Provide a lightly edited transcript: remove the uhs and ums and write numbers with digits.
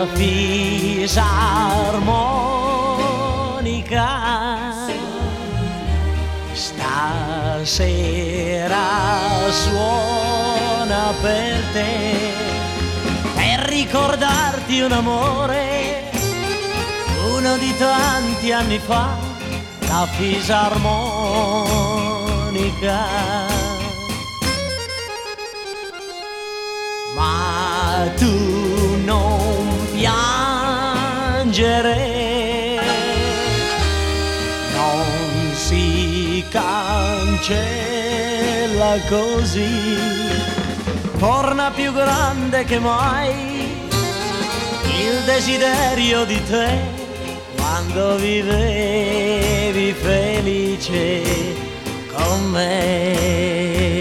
fisarmonica stasera suona per te, per ricordarti un amore, uno di tanti anni fa, la fisarmonica. Ma tu non piangere, non si cancella così, torna più grande che mai il desiderio di te, quando vivevi felice con me.